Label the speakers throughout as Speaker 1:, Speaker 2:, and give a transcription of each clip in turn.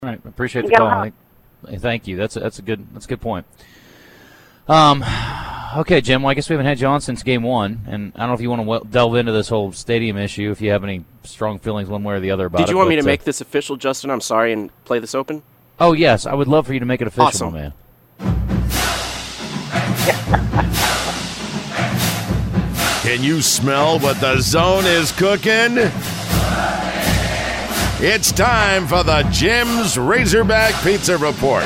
Speaker 1: Right, appreciate the call. Thank you. That's a good point. Okay, Jim. Well, I guess we haven't had you on since game one, and I don't know if you want to delve into this whole stadium issue. If you have any strong feelings one way or the other about it.
Speaker 2: Did you want me to make this official, Justin? I'm sorry, and play this open.
Speaker 1: Oh yes, I would love for you to make it official,
Speaker 2: awesome.
Speaker 1: Man.
Speaker 3: Can you smell what the Zone is cooking? It's time for the Jim's Razorback Pizza Report.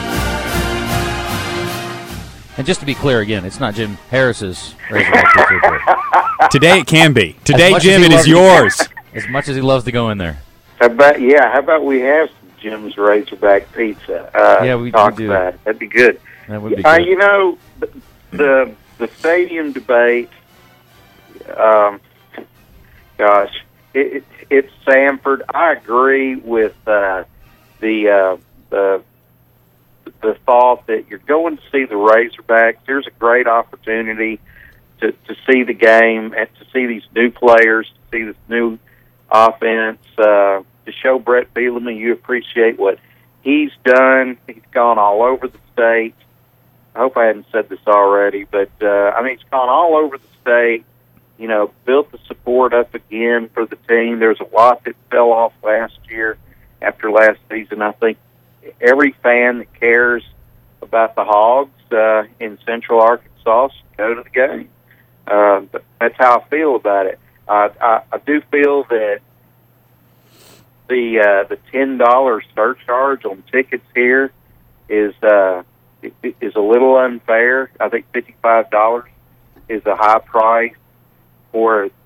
Speaker 1: And just to be clear again, it's not Jim Harris's Razorback Pizza Report.
Speaker 4: Today it can be. Today, Jim, it is yours.
Speaker 1: As much as he loves to go in there.
Speaker 5: How about we have some Jim's Razorback Pizza?
Speaker 1: We
Speaker 5: talk
Speaker 1: do.
Speaker 5: About it. That'd be good.
Speaker 1: That would be good.
Speaker 5: You know, the stadium debate, gosh, it's Sanford. I agree with the thought that you're going to see the Razorbacks. There's a great opportunity to see the game and to see these new players, to see this new offense, to show Brett Bielema you appreciate what he's done. He's gone all over the state. I hope I hadn't said this already, but he's gone all over the state. You know, built the support up again for the team. There's a lot that fell off last year after last season. I think every fan that cares about the Hogs in Central Arkansas should go to the game. But that's how I feel about it. I do feel that the $10 surcharge on tickets here is a little unfair. I think $55 is a high price for a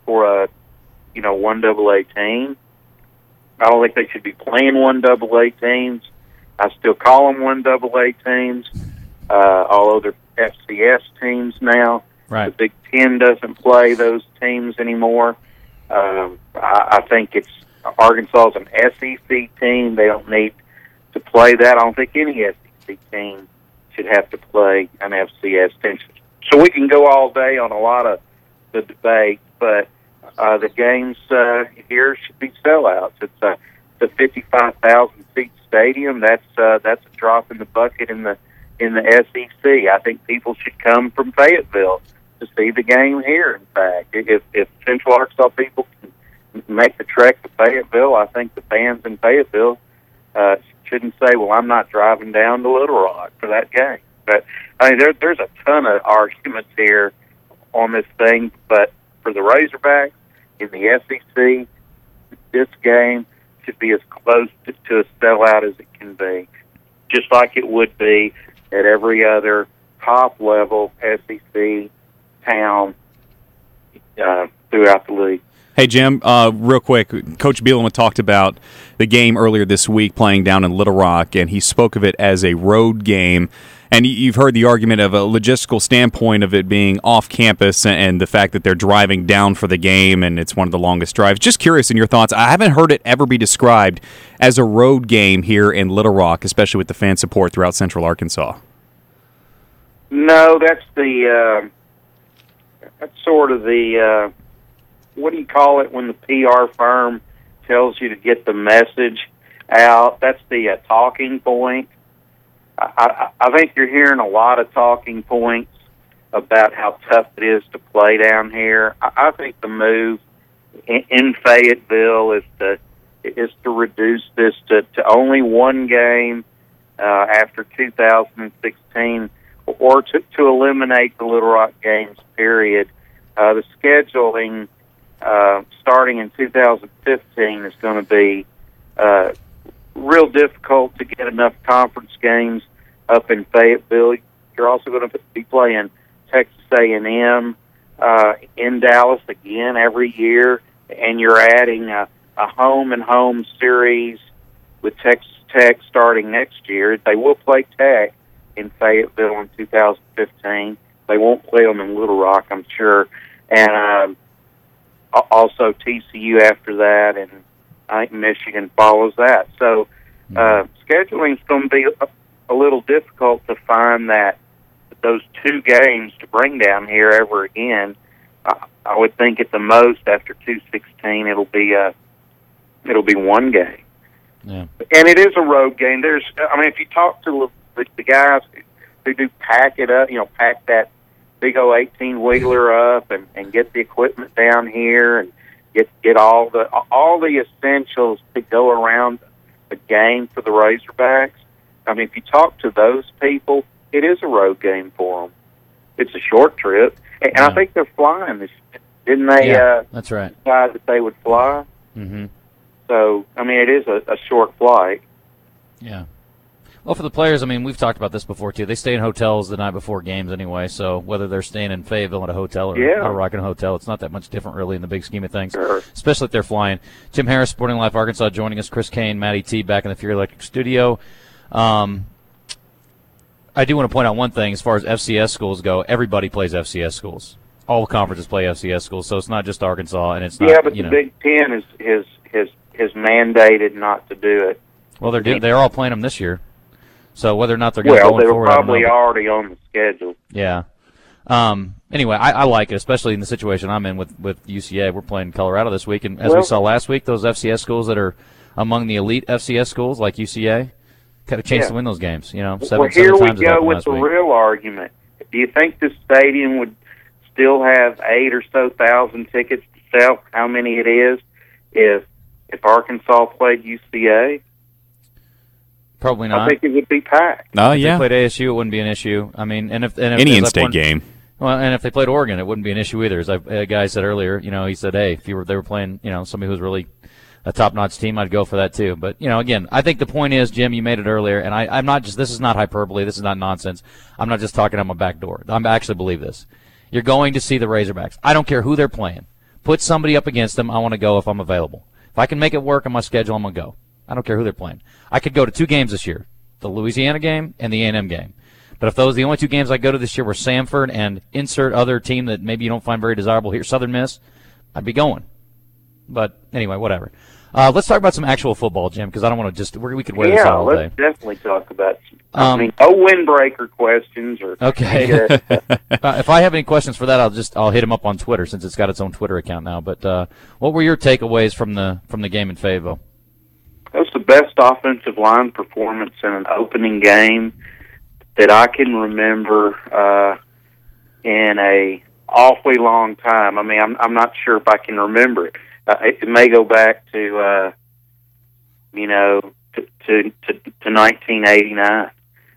Speaker 5: 1AA team. I don't think they should be playing 1AA teams. I still call them 1AA teams, although they're FCS teams now.
Speaker 1: Right.
Speaker 5: The Big Ten doesn't play those teams anymore. I think Arkansas is an SEC team. They don't need to play that. I don't think any SEC team should have to play an FCS team. So we can go all day on a lot of the debate, but the games here should be sellouts. It's a 55,000 seat stadium. That's a drop in the bucket in the SEC. I think people should come from Fayetteville to see the game here. In fact, if Central Arkansas people can make the trek to Fayetteville, I think the fans in Fayetteville shouldn't say, "Well, I'm not driving down to Little Rock for that game." But there's a ton of arguments here on this thing, but for the Razorbacks in the SEC, this game should be as close to a sellout as it can be, just like it would be at every other top-level SEC town throughout the league.
Speaker 4: Hey, Jim, real quick, Coach Bielema talked about the game earlier this week playing down in Little Rock, and he spoke of it as a road game. And you've heard the argument of a logistical standpoint of it being off campus and the fact that they're driving down for the game and it's one of the longest drives. Just curious in your thoughts. I haven't heard it ever be described as a road game here in Little Rock, especially with the fan support throughout Central Arkansas.
Speaker 5: No, that's sort of the what do you call it when the PR firm tells you to get the message out? That's the talking point. I think you're hearing a lot of talking points about how tough it is to play down here. I think the move in Fayetteville is to reduce this to only one game after 2016, or to eliminate the Little Rock games, period. The scheduling starting in 2015 is going to be real difficult to get enough conference games up in Fayetteville. You're also going to be playing Texas A&M in Dallas again every year, and you're adding a home-and-home series with Texas Tech starting next year. They will play Tech in Fayetteville in 2015. They won't play them in Little Rock, I'm sure. And also TCU after that, and I think Michigan follows that. So scheduling is going to be a little difficult to find those two games to bring down here ever again. I would think at the most after 2016 it'll be one game.
Speaker 1: Yeah.
Speaker 5: And it is a road game. If you talk to the guys who do pack it up, pack that big old 18-wheeler up and get the equipment down here and get all the essentials to go around a game for the Razorbacks. If you talk to those people, it is a road game for them. It's a short trip, and I think they're flying this. Didn't they?
Speaker 1: Yeah, that's right.
Speaker 5: Decide that they would fly.
Speaker 1: Mm-hmm.
Speaker 5: So, it is a short flight.
Speaker 1: Yeah. Well, for the players, we've talked about this before, too. They stay in hotels the night before games anyway, so whether they're staying in Fayetteville at a hotel or Little Rock in a hotel, it's not that much different, really, in the big scheme of things, especially if they're flying. Jim Harris, Sporting Life Arkansas, joining us. Chris Kane, Matty T, back in the Fury Electric studio. I do want to point out one thing. As far as FCS schools go, everybody plays FCS schools. All conferences play FCS schools, so it's not just Arkansas, and it's not.
Speaker 5: Yeah, but the Big Ten is mandated not to do it.
Speaker 1: Well, they're all playing them this year. So whether or not they're going to go forward,
Speaker 5: they were probably already on the schedule.
Speaker 1: Yeah. Anyway, I like it, especially in the situation I'm in with UCA. We're playing Colorado this week, and as we saw last week, those FCS schools that are among the elite FCS schools, like UCA, got a chance to win those games.
Speaker 5: Here we go with the real argument. Do you think this stadium would still have 8 or so thousand tickets to sell? How many it is if Arkansas played UCA?
Speaker 1: Probably not.
Speaker 5: I think it would be packed.
Speaker 1: If they played ASU, it wouldn't be an issue. If
Speaker 4: any in-state game.
Speaker 1: Well, and if they played Oregon, it wouldn't be an issue either. As a guy said earlier, he said, hey, if they were playing, somebody who's really a top-notch team, I'd go for that too. But again, I think the point is, Jim, you made it earlier, and I'm not just. This is not hyperbole. This is not nonsense. I'm not just talking out my back door. I actually believe this. You're going to see the Razorbacks. I don't care who they're playing. Put somebody up against them. I want to go if I'm available. If I can make it work on my schedule, I'm gonna go. I don't care who they're playing. I could go to 2 games this year, the Louisiana game and the A&M game. But if those are the only 2 games I go to this year were Samford and insert other team that maybe you don't find very desirable here, Southern Miss, I'd be going. But anyway, whatever. Let's talk about some actual football, Jim, because I don't want to just we could wear this out all day.
Speaker 5: Yeah, let's definitely talk about no windbreaker questions.
Speaker 1: Okay. If I have any questions for that, I'll hit him up on Twitter since it's got its own Twitter account now. But what were your takeaways from the game in Fayetteville?
Speaker 5: That was the best offensive line performance in an opening game that I can remember in a awfully long time. I'm not sure if I can remember it. It may go back to 1989.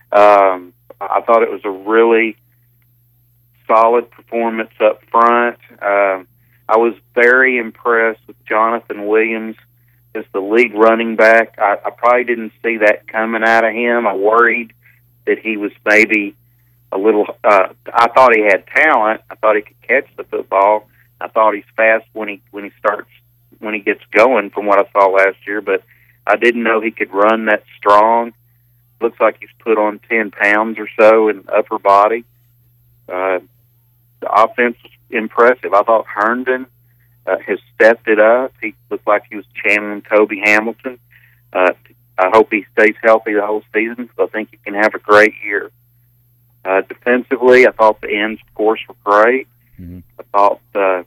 Speaker 5: I thought it was a really solid performance up front. I was very impressed with Jonathan Williams as the lead running back. I probably didn't see that coming out of him. I worried that he was maybe a little. I thought he had talent. I thought he could catch the football. I thought he's fast when he gets going, from what I saw last year. But I didn't know he could run that strong. Looks like he's put on 10 pounds or so in upper body. The offense was impressive. I thought Herndon has stepped it up. He looked like he was channeling Kobe Hamilton. I hope he stays healthy the whole season, because I think he can have a great year. Defensively, I thought the ends, of course, were great. Mm-hmm. I thought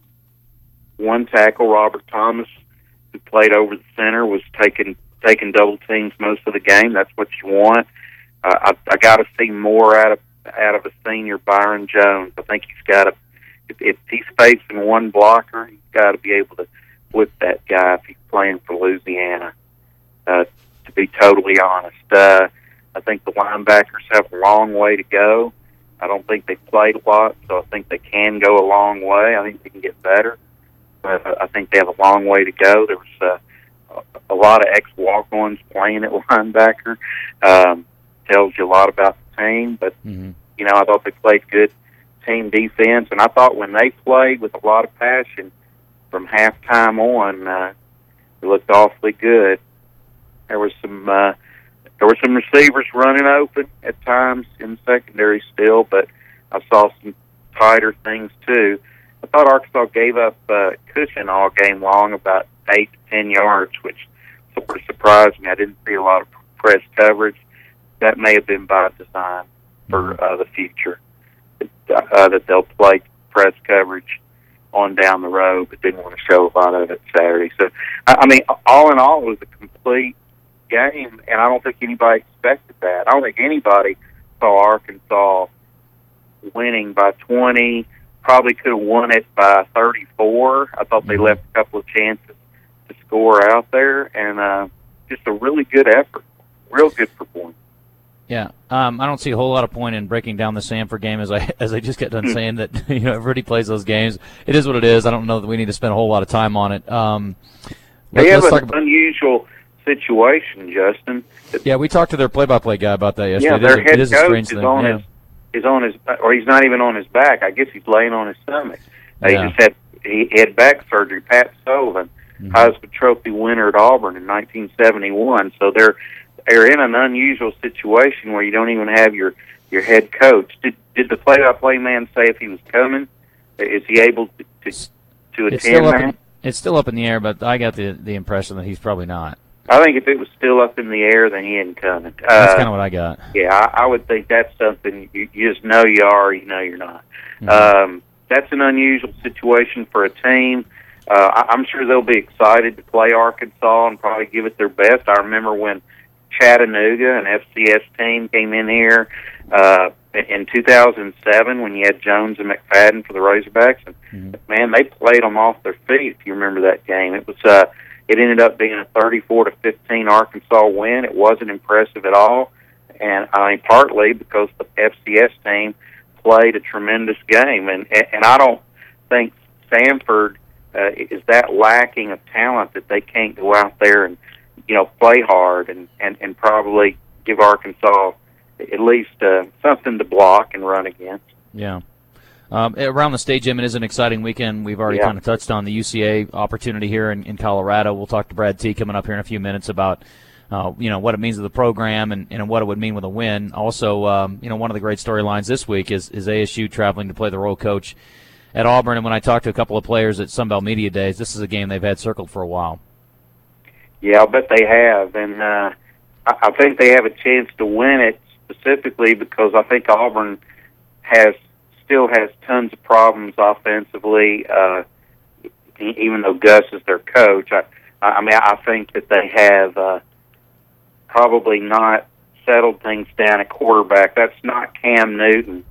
Speaker 5: one tackle, Robert Thomas, who played over the center, was taking double teams most of the game. That's what you want. I got to see more out of a senior, Byron Jones. I think he's got to. If he's facing one blocker, he's got to be able to flip that guy if he's playing for Louisiana. To be totally honest, I think the linebackers have a long way to go. I don't think they played a lot, so I think they can go a long way. I think they can get better, but I think they have a long way to go. There was a lot of ex-walk-ons playing at linebacker. Tells you a lot about the team, but I thought they played good team defense, and I thought when they played with a lot of passion from halftime on, it looked awfully good. There were some receivers running open at times in the secondary still, but I saw some tighter things too. I thought Arkansas gave up cushion all game long, about 8 to 10 yards, which sort of surprised me. I didn't see a lot of press coverage. That may have been by design for the future, that they'll play press coverage on down the road, but didn't want to show a lot of it Saturday. So, all in all, it was a complete game, and I don't think anybody expected that. I don't think anybody saw Arkansas winning by 20. Probably could have won it by 34. I thought they left a couple of chances to score out there, and just a really good effort, real good performance.
Speaker 1: Yeah, I don't see a whole lot of point in breaking down the Samford game as I just got done saying that everybody plays those games. It is what it is. I don't know that we need to spend a whole lot of time on it.
Speaker 5: They have an unusual situation, Justin.
Speaker 1: Yeah, we talked to their play-by-play guy about that yesterday.
Speaker 5: Yeah, their head
Speaker 1: coach
Speaker 5: is on his, or he's not even on his back. I guess he's laying on his stomach. He had back surgery. Pat Sullivan, Heisman Trophy winner at Auburn in 1971. So they're in an unusual situation where you don't even have your head coach. Did the play-by-play man say if he was coming? Is he able to attend that?
Speaker 1: It's still up in the air, but I got the impression that he's probably not.
Speaker 5: I think if it was still up in the air, then he hadn't coming.
Speaker 1: That's kind of what I got.
Speaker 5: Yeah, I would think that's something you just know you are, or you know you're not. That's an unusual situation for a team. I'm sure they'll be excited to play Arkansas and probably give it their best. I remember when Chattanooga, an FCS team, came in here in 2007 when you had Jones and McFadden for the Razorbacks. And, man, they played them off their feet, if you remember that game. It was it ended up being a 34-15 Arkansas win. It wasn't impressive at all, and I mean partly because the FCS team played a tremendous game, and I don't think Samford is that lacking of talent that they can't go out there and play hard and probably give Arkansas at least something to block and run against.
Speaker 1: Yeah. Around the state, Jim, it is an exciting weekend. We've already kind of touched on the UCA opportunity here in Colorado. We'll talk to Brad T coming up here in a few minutes about what it means to the program and what it would mean with a win. Also, one of the great storylines this week is ASU traveling to play the Royal Coach at Auburn. And when I talked to a couple of players at Sunbelt Media Days, this is a game they've had circled for a while.
Speaker 5: Yeah, I'll bet they have. And I think they have a chance to win it specifically because I think Auburn still has tons of problems offensively, even though Gus is their coach. I think that they have probably not settled things down at quarterback. That's not Cam Newton.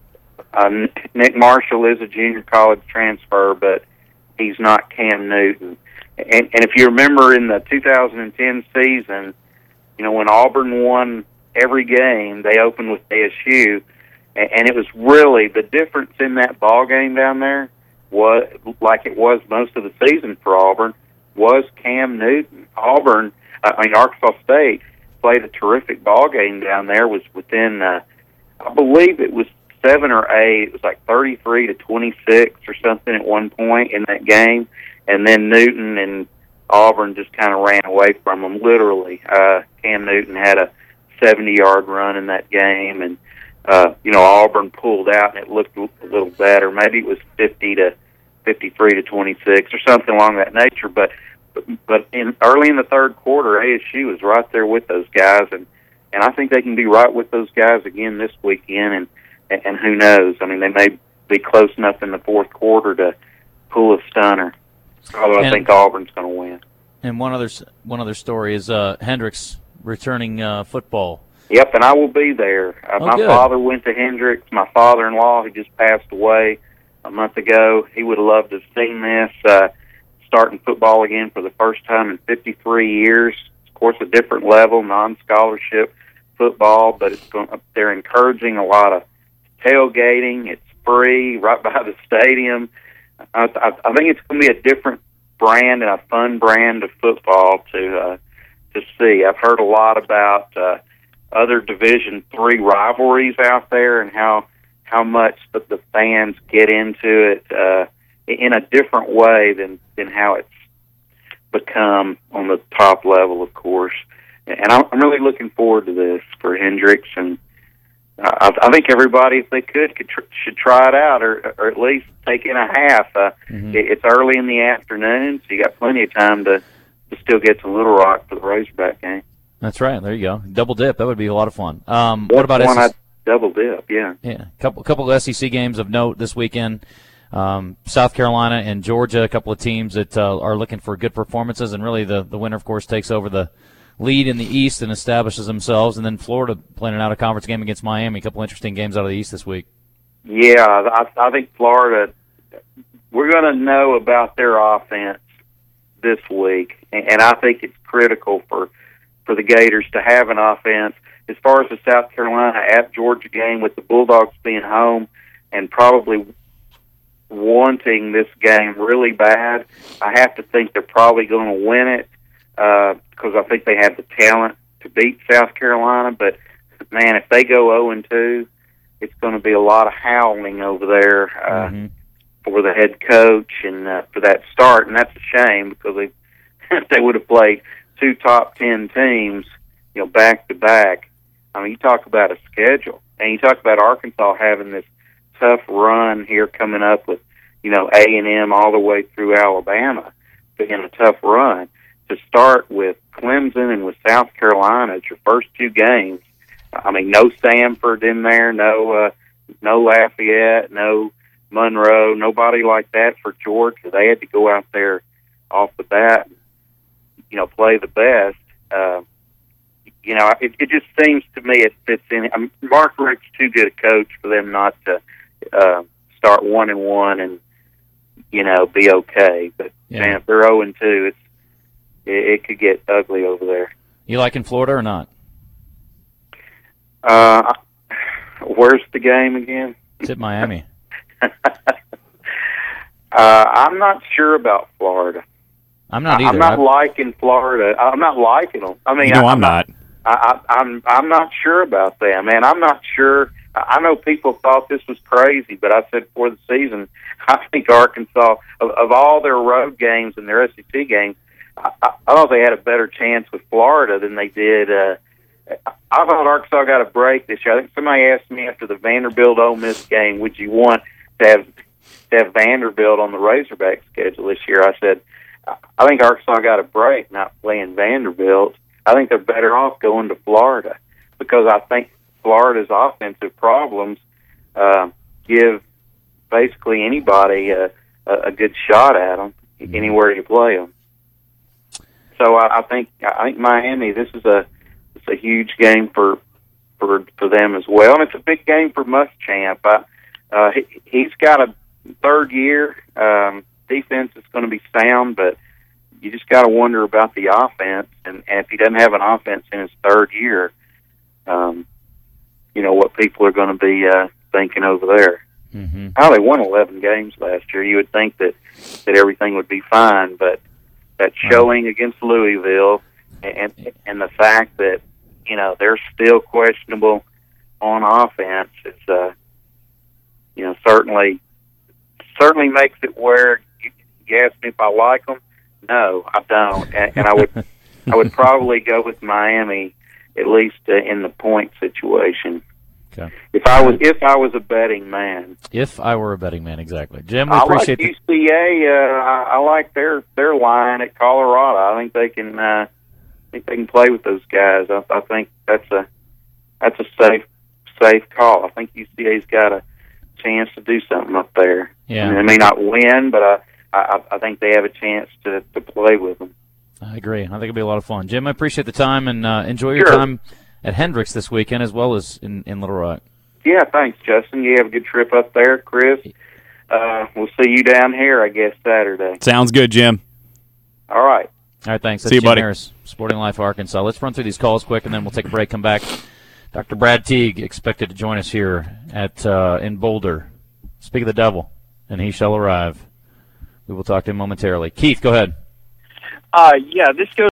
Speaker 5: Nick Marshall is a junior college transfer, but he's not Cam Newton. And if you remember in the 2010 season, when Auburn won every game, they opened with ASU, and it was really the difference in that ball game down there was like it was most of the season for Auburn was Cam Newton. Arkansas State played a terrific ball game down there. Was within, I believe it was 7 or 8. It was like 33-26 or something at one point in that game, and then Newton and Auburn just kind of ran away from them. Literally, Cam Newton had a 70-yard run in that game, and Auburn pulled out, and it looked a little better. Maybe it was 53-26 or something along that nature. But early in the third quarter, ASU was right there with those guys, and I think they can be right with those guys again this weekend. And who knows? I mean, they may be close enough in the fourth quarter to pull a stunner. Although I think Auburn's going to win.
Speaker 1: And one other story is Hendricks returning football.
Speaker 5: Yep, and I will be there. My father went to Hendricks. My father-in-law, who just passed away a month ago, he would have loved to have seen this. Starting football again for the first time in 53 years. Of course, a different level, non-scholarship football, but they're encouraging a lot of tailgating. It's free right by the stadium. I think it's going to be a different brand and a fun brand of football to see. I've heard a lot about other Division III rivalries out there and how much the fans get into it in a different way than how it's become on the top level, of course. And I'm really looking forward to this for Hendricks, and I think everybody, if they could should try it out, or at least take in a half. It's early in the afternoon, so you got plenty of time to still get to Little Rock for the Razorback game.
Speaker 1: That's right. There you go. Double dip. That would be a lot of fun. What about SEC?
Speaker 5: Double dip, yeah.
Speaker 1: Yeah, couple of SEC games of note this weekend. South Carolina and Georgia, a couple of teams that are looking for good performances, and really the winner, of course, takes over the lead in the East and establishes themselves. And then Florida playing an out-of-conference game against Miami. A couple interesting games out of the East this week.
Speaker 5: Yeah, I think Florida, we're going to know about their offense this week, and I think it's critical for the Gators to have an offense. As far as the South Carolina at Georgia game, with the Bulldogs being home and probably wanting this game really bad, I have to think they're probably going to win it because I think they have the talent to beat South Carolina. But, man, if they go 0-2, it's going to be a lot of howling over there for the head coach and for that start. And that's a shame because they would have played two top 10 teams, back-to-back. I mean, you talk about a schedule. And you talk about Arkansas having this tough run here coming up with, A&M all the way through Alabama, being a tough run. To start with Clemson and with South Carolina, it's your first two games. I mean, no Samford in there, no Lafayette, no Monroe, nobody like that for Georgia. They had to go out there off the bat, play the best. It just seems to me it fits in. Mark Richt's too good a coach for them not to start 1-1 and be okay. But man, if they're 0-2, it could get ugly over there.
Speaker 1: You liking Florida or not?
Speaker 5: Where's the game again?
Speaker 1: It's at Miami.
Speaker 5: I'm not sure about Florida.
Speaker 1: I'm not either.
Speaker 5: I'm not liking Florida. I'm not liking them. I mean,
Speaker 4: I'm not.
Speaker 5: I'm not sure about that, man. I'm not sure. I know people thought this was crazy, but I said before the season, I think Arkansas, of all their road games and their SEC games, I thought they had a better chance with Florida than they did. I thought Arkansas got a break this year. I think somebody asked me after the Vanderbilt-Ole Miss game, would you want to have Vanderbilt on the Razorback schedule this year? I said, I think Arkansas got a break not playing Vanderbilt. I think they're better off going to Florida because I think Florida's offensive problems give basically anybody a good shot at them anywhere you play them. So I think Miami. This is a huge game for them as well, and it's a big game for Muschamp. He's got a third year. Defense is going to be sound, but you just got to wonder about the offense. And if he doesn't have an offense in his third year, what people are going to be thinking over there.
Speaker 1: Mm-hmm.
Speaker 5: Oh, they won 11 games last year. You would think that everything would be fine, but that showing against Louisville and the fact that they're still questionable on offense is certainly makes it where you ask me if I like them. No, I don't, and I would probably go with Miami at least in the point situation.
Speaker 1: Okay.
Speaker 5: If I was a betting man.
Speaker 1: If I were a betting man, exactly. Jim, we appreciate
Speaker 5: like UCA. I like their line at Colorado. I think they can play with those guys. I think that's a safe call. I think UCA's got a chance to do something up there.
Speaker 1: Yeah.
Speaker 5: I mean, they may not win, but I think they have a chance to play with them.
Speaker 1: I agree. I think it'll be a lot of fun. Jim, I appreciate the time, and enjoy your time at Hendricks this weekend as well as in Little Rock.
Speaker 5: Yeah, thanks, Justin. You have a good trip up there, Chris. We'll see you down here, I guess, Saturday.
Speaker 4: Sounds good, Jim.
Speaker 5: All right.
Speaker 1: All right, thanks. That's
Speaker 4: see you,
Speaker 1: Jim
Speaker 4: buddy.
Speaker 1: Harris, Sporting Life Arkansas. Let's run through these calls quick, and then we'll take a break, come back. Dr. Brad Teague expected to join us here at in Boulder. Speak of the devil, and he shall arrive. We will talk to him momentarily. Keith, go ahead.
Speaker 6: Yeah, this goes